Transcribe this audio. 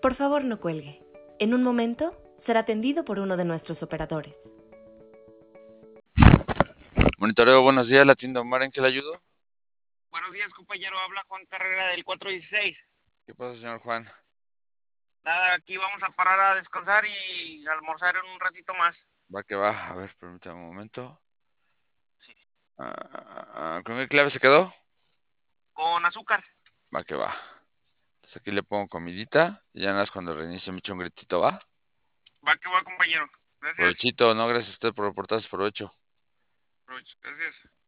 Por favor, no cuelgue. En un momento será atendido por uno de nuestros operadores. Monitoreo, buenos días, la tienda Omar, ¿en qué le ayudo? Buenos días, compañero. Habla Juan Carrera del 416. ¿Qué pasa, señor Juan? Nada, aquí vamos a parar a descansar y almorzar en un ratito más. Va que va, a ver, permítame un momento. Sí. ¿Con qué clave se quedó? Con azúcar. Va que va. Entonces aquí le pongo comidita y ya nada más cuando reinicie me echa un gritito, ¿va? Va que va, compañero. Gracias. Provechito, no, gracias a usted por reportarse, provecho. Gracias.